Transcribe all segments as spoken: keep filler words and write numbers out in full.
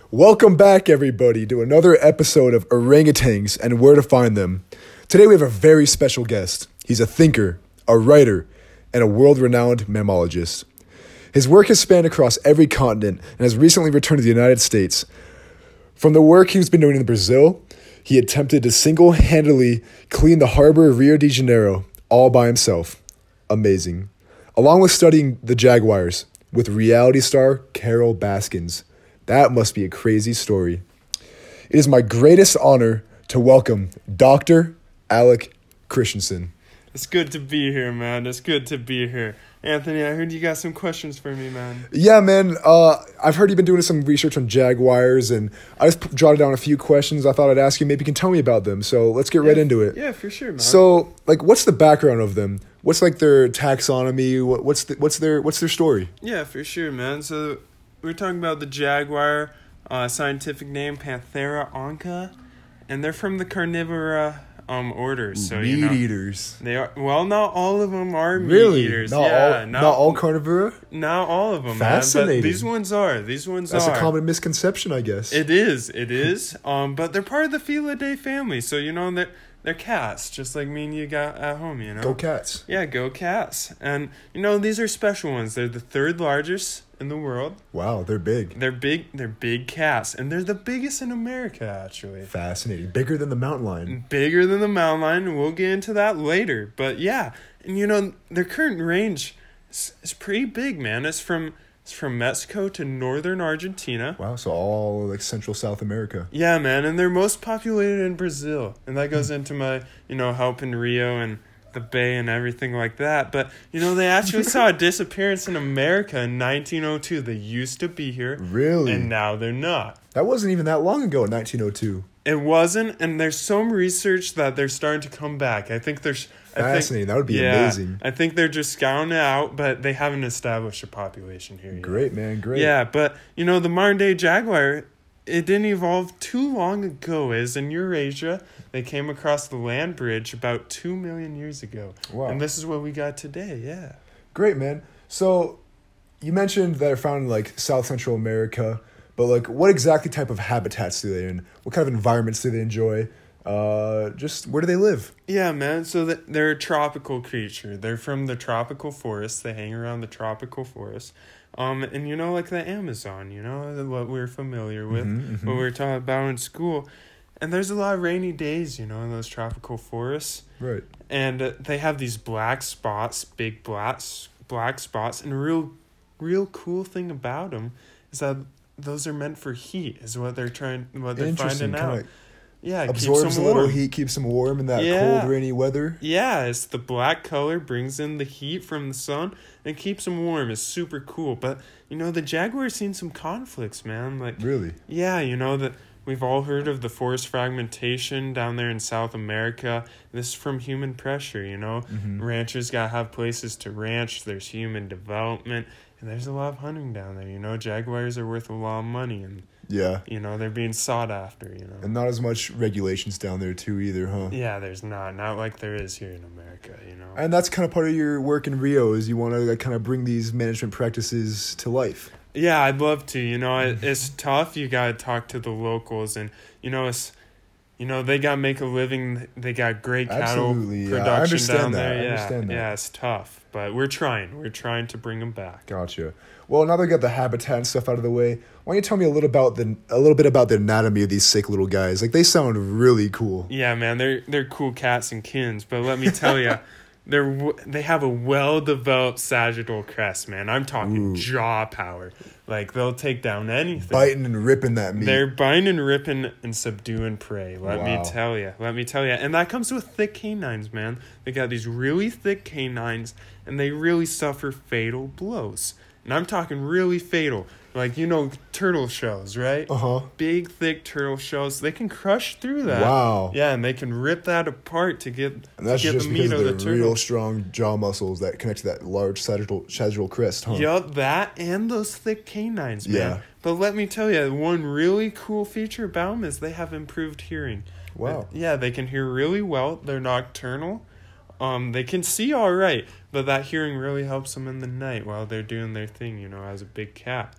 Welcome back, everybody, to another episode of Orangutans and Where to Find Them. Today we have a very special guest. He's a thinker, a writer, and a world-renowned mammologist. His work has spanned across every continent and has recently returned to the United States. From the work he's been doing in Brazil, he attempted to single-handedly clean the harbor of Rio de Janeiro all by himself. Amazing. Along with studying the jaguars with reality star Carole Baskins. That must be a crazy story. It is my greatest honor to welcome Doctor Alec Christensen. It's good to be here, man. It's good to be here. Anthony, I heard you got some questions for me, man. Yeah, man. Uh, I've heard you've been doing some research on jaguars, and I just jotted down a few questions I thought I'd ask you. Maybe you can tell me about them. So let's get yeah, right into it. Yeah, for sure, man. So, like, what's the background of them? What's like their taxonomy? What, what's the, what's their what's their story? Yeah, for sure, man. So we're talking about the jaguar, uh, scientific name Panthera onca, and they're from the carnivora um orders. So meat you know, eaters. They are well, not all of them are meat Really? eaters. Not yeah, all, not, not all carnivora. not all of them. Fascinating. Man, but these ones are. These ones That's are. a common misconception, I guess. It is. It is. um, but they're part of the Felidae family, so you know they're they're cats, just like me and you got at home. You know. Go cats. Yeah, go cats. And, you know, these are special ones. They're the third largest in the world. Wow, they're big. They're big. They're big cats. And they're the biggest in America, actually. Fascinating. Bigger than the mountain lion. Bigger than the mountain lion. We'll get into that later. But, yeah. And, you know, their current range is, is pretty big, man. It's from... It's from Mexico to northern Argentina. Wow, so all like Central South America. Yeah, man, and they're most populated in Brazil. And that goes into my, you know, help in Rio and the Bay and everything like that. But, you know, they actually saw a disappearance in America in nineteen oh two. They used to be here. Really? And now they're not. That wasn't even that long ago in nineteen oh two. It wasn't, and there's some research that they're starting to come back. I think there's... Fascinating. Think, that would be yeah, amazing. I think they're just scouting it out, but they haven't established a population here yet. Great, man. Great. Yeah, but, you know, the modern-day jaguar, it didn't evolve too long ago. As in Eurasia, they came across the land bridge about two million years ago. Wow. And this is what we got today, yeah. Great, man. So you mentioned that they're found in, like, South Central America, but, like, what exactly type of habitats do they in? What kind of environments do they enjoy? Uh, just where do they live? Yeah, man. So th- they're a tropical creature. They're from the tropical forest. They hang around the tropical forest. Um, and you know, like the Amazon, you know, what we're familiar with, Mm-hmm, mm-hmm. what we were taught about in school. And there's a lot of rainy days, you know, in those tropical forests. Right. And uh, they have these black spots, big black, black spots. And a real, real cool thing about them is that those are meant for heat, is what they're trying, what they're finding out. Kinda Yeah, it absorbs keeps them a little warm. heat, keeps them warm in that Yeah. cold, rainy weather. Yeah, it's the black color, brings in the heat from the sun, and keeps them warm. It's super cool. But, you know, the jaguar's seen some conflicts, man. Like, Really? yeah, you know, that we've all heard of the forest fragmentation down there in South America. This is from human pressure, you know. Mm-hmm. Ranchers got to have places to ranch. There's human development. And there's a lot of hunting down there, you know. Jaguars are worth a lot of money, and Yeah. you know, they're being sought after, you know. And not as much regulations down there, too, either, huh? Yeah, there's not. Not like there is here in America, you know. And that's kind of part of your work in Rio, is you want to like, kind of bring these management practices to life. Yeah, I'd love to. You know, it, it's tough. You got to talk to the locals, and, you know, it's, you know, they got to make a living. They got great cattle Absolutely, yeah. I production understand down that. there. I Yeah, understand that. yeah, it's tough, but we're trying. We're trying to bring them back. Gotcha. Well, now they got the habitat and stuff out of the way, why don't you tell me a little about the a little bit about the anatomy of these sick little guys? Like, they sound really cool. Yeah, man, they're they're cool cats and kins, but let me tell you, they're w- they have a well developed sagittal crest, man. I'm talking Ooh. jaw power. Like, they'll take down anything. Biting and ripping that meat. They're biting and ripping and subduing prey. Let Wow. me tell you. Let me tell you. And that comes with thick canines, man. They got these really thick canines, and they really suffer fatal blows. And I'm talking really fatal. Like, you know, turtle shells, right? Uh-huh. Big, thick turtle shells. They can crush through that. Wow. Yeah, and they can rip that apart to get, And that's to get just the because meat of of the the real turtle. strong jaw muscles that connect to that large sagittal, sagittal crest, huh? Yup, that and those thick canines, man. Yeah. But let me tell you, one really cool feature about them is they have improved hearing. Wow. Yeah, they can hear really well. They're nocturnal. Um, they can see all right, but that hearing really helps them in the night while they're doing their thing, you know, as a big cat.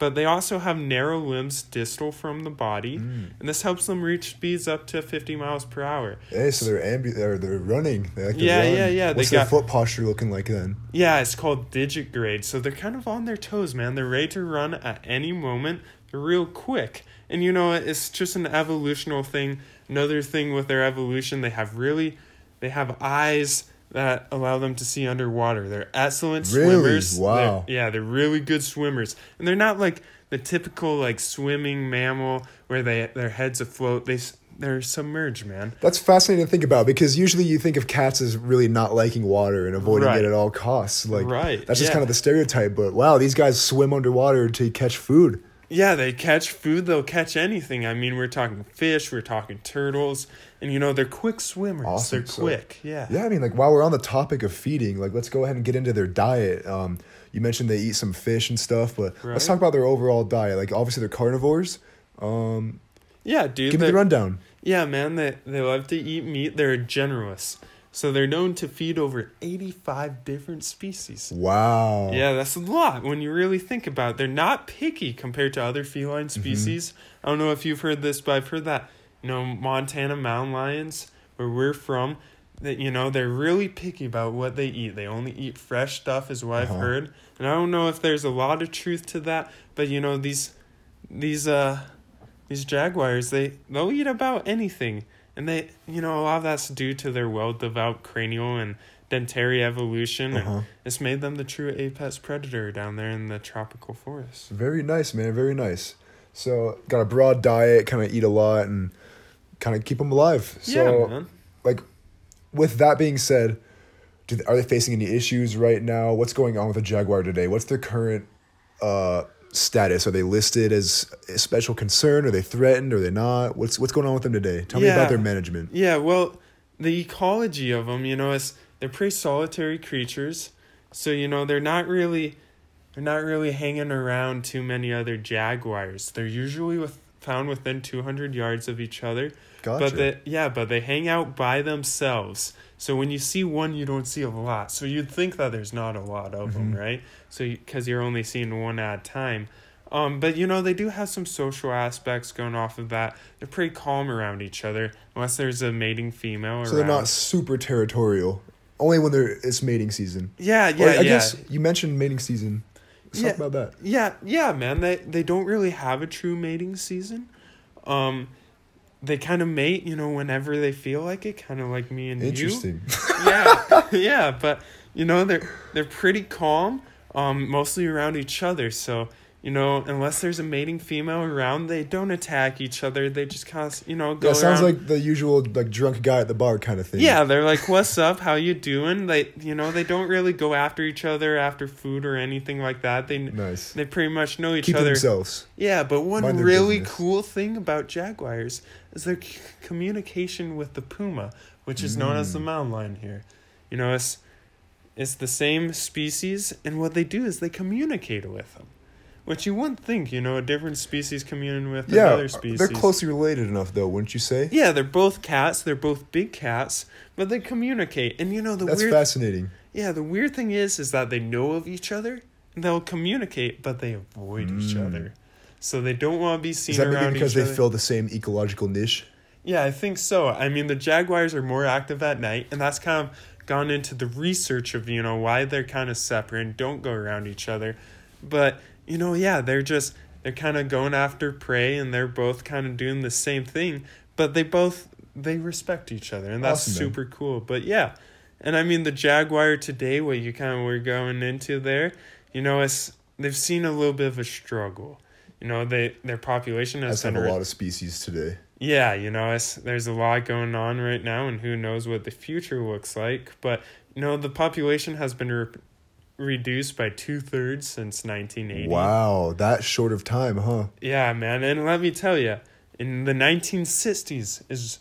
but they also have narrow limbs distal from the body, Mm. and this helps them reach speeds up to fifty miles per hour. Hey, so they're ambu- or they're running. They like to Yeah, run. yeah, yeah, they What's their got- foot posture looking like then? Yeah, it's called digigrade. So they're kind of on their toes, man. They're ready to run at any moment. They're real quick. And you know, it's just an evolutional thing. Another thing with their evolution, they have really, they have eyes that allow them to see underwater. They're excellent Really? swimmers. Wow. They're, yeah, they're really good swimmers. And they're not like the typical like swimming mammal where they their heads afloat. They s- they're submerged, man. That's fascinating to think about because usually you think of cats as really not liking water and avoiding Right. it at all costs. Like Right, that's just yeah. kind of the stereotype. But wow, these guys swim underwater to catch food. Yeah, they catch food. They'll catch anything. I mean, we're talking fish. We're talking turtles. And, you know, they're quick swimmers. Awesome. They're So- quick. Yeah. Yeah, I mean, like while we're on the topic of feeding, like let's go ahead and get into their diet. Um, you mentioned they eat some fish and stuff, but Right. let's talk about their overall diet. Like obviously they're carnivores. Um, Yeah, dude. give me the they're- rundown. Yeah, man. They, they love to eat meat. They're generous. So they're known to feed over eighty-five different species. Wow. Yeah, that's a lot when you really think about it. They're not picky compared to other feline Mm-hmm. species. I don't know if you've heard this, but I've heard that, you know, Montana mountain lions, where we're from, that, you know, they're really picky about what they eat. They only eat fresh stuff is what Uh-huh. I've heard. And I don't know if there's a lot of truth to that, but, you know, these, these, uh, these jaguars, they, they'll eat about anything. And they, you know, a lot of that's due to their well-developed cranial and dentary evolution. Uh-huh. And it's made them the true apex predator down there in the tropical forest. Very nice, man. Very nice. So got a broad diet, kind of eat a lot, and kind of keep them alive. So, yeah, man. like, with that being said, do they, are they facing any issues right now? What's going on with the jaguar today? What's their current uh, status? Are they listed as a special concern? Are they threatened? Are they not? What's what's going on with them today? Tell me Yeah. about their management. Yeah, well, the ecology of them, you know, is they're pretty solitary creatures. So, you know, they're not really they're not really hanging around too many other jaguars. They're usually with, found within two hundred yards of each other. Gotcha. But they, yeah, but they hang out by themselves. So when you see one, you don't see a lot. So you'd think that there's not a lot of them, right? So because you're only seeing one at a time. Um, but you know, they do have some social aspects going off of that. They're pretty calm around each other, unless there's a mating female around. So they're not super territorial. Only when there it's mating season. Yeah, yeah, Or I yeah. guess you mentioned mating season. Let's Yeah. talk about that. Yeah, yeah, man. They they don't really have a true mating season. Um, they kind of mate, you know, whenever they feel like it, kind of like me and Interesting. you. Yeah, yeah, but you know, they're they're pretty calm, um, mostly around each other. So you know, unless there's a mating female around, they don't attack each other. They just kind of, you know, go Yeah, sounds around. like the usual like drunk guy at the bar kind of thing. Yeah, they're like, "What's up? How you doing?" They, you know, they don't really go after each other after food or anything like that. They Nice. they pretty much know each Keep to other. themselves. Yeah, but one Mind their really business. cool thing about jaguars is their c- communication with the puma, which is known as the Mm. mountain lion here. You know, it's it's the same species, and what they do is they communicate with them, which you wouldn't think. You know, a different species communing with Yeah, another species. they're closely related enough, though, wouldn't you say? Yeah, they're both cats. They're both big cats, but they communicate. And you know the That's weird. fascinating. Yeah, the weird thing is, is that they know of each other. And they'll communicate, but they avoid each Mm. other. So they don't want to be seen Is that around maybe because each they other. fill the same ecological niche? Yeah, I think so. I mean, the jaguars are more active at night, and that's kind of gone into the research of, you know, why they're kind of separate and don't go around each other. But, you know, yeah, they're just, they're kind of going after prey, and they're both kind of doing the same thing, but they both, they respect each other, and that's Awesome, man. super cool. But yeah, and I mean, the jaguar today, what you kind of were going into there, you know, it's, they've seen a little bit of a struggle. You know, they their population has As have been a re- lot of species today. yeah, you know, it's, there's a lot going on right now, and who knows what the future looks like. But, you know, the population has been re- reduced by two-thirds since nineteen eighty. Wow, that short of time, huh? Yeah, man, and let me tell you, in the nineteen sixties, is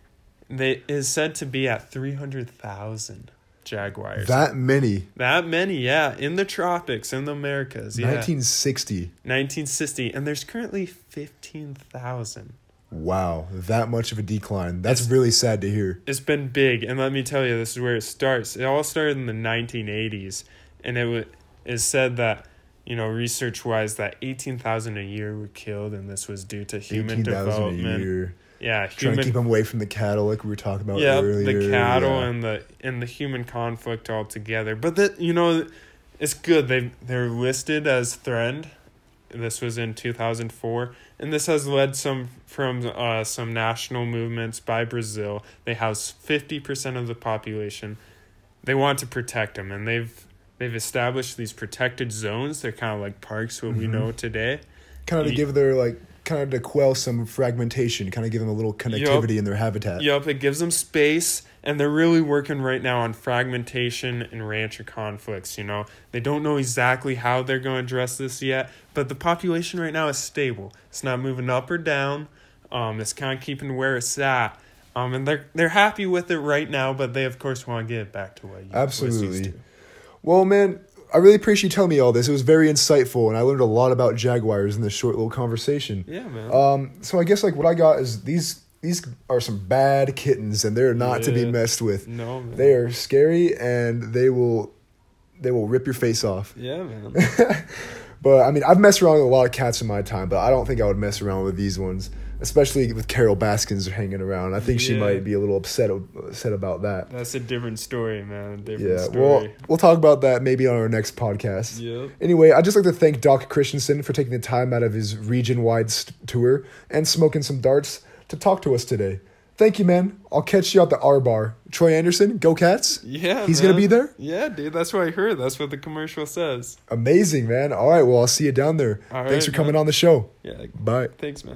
they is said to be at three hundred thousand jaguars. That many. That many, yeah, in the tropics, in the Americas, yeah. nineteen sixty. nineteen sixty, and there's currently fifteen thousand. Wow, that much of a decline. That's really sad to hear. It's been big, and let me tell you, this is where it starts. It all started in the nineteen eighties, and it w- is said that you know, research-wise, that eighteen thousand a year were killed, and this was due to human eighteen thousand development. a year. Yeah, Trying human, to keep them away from the cattle, like we were talking about yeah, earlier. the cattle yeah. and the and the human conflict altogether. But that, you know, it's good. They they're listed as threatened. This was in two thousand four, and this has led some from uh, some national movements by Brazil. They house fifty percent of the population. They want to protect them, and they've they've established these protected zones. They're kind of like parks, what mm-hmm. we know today. Kind of to give their like. Kind of to quell some fragmentation, kind of give them a little connectivity yep. in their habitat. Yep, it gives them space, and they're really working right now on fragmentation and rancher conflicts, you know. They don't know exactly how they're going to address this yet, but the population right now is stable. It's not moving up or down. Um, it's kind of keeping where it's at. Um, and they're they're happy with it right now, but they, of course, want to get it back to what you Absolutely. was used to. Well, man, I really appreciate you telling me all this. It was very insightful, and I learned a lot about jaguars in this short little conversation. Yeah, man. Um, so I guess like what I got is these these are some bad kittens, and they're not yeah. to be messed with. No, man. They are scary, and they will they will rip your face off. Yeah, man. But I mean, I've messed around with a lot of cats in my time, but I don't think I would mess around with these ones, especially with Carol Baskins hanging around. I think yeah. she might be a little upset upset about that. That's a different story, man. A different yeah, story. well, we'll talk about that maybe on our next podcast. Yep. Anyway, I'd just like to thank Doc Christensen for taking the time out of his region-wide st- tour and smoking some darts to talk to us today. Thank you, man. I'll catch you at the R-Bar. Troy Anderson, go Cats. Yeah, He's man. going to be there? Yeah, dude. That's what I heard. That's what the commercial says. Amazing, man. All right, well, I'll see you down there. All Thanks right, for coming man. on the show. Yeah. Bye. Thanks, man.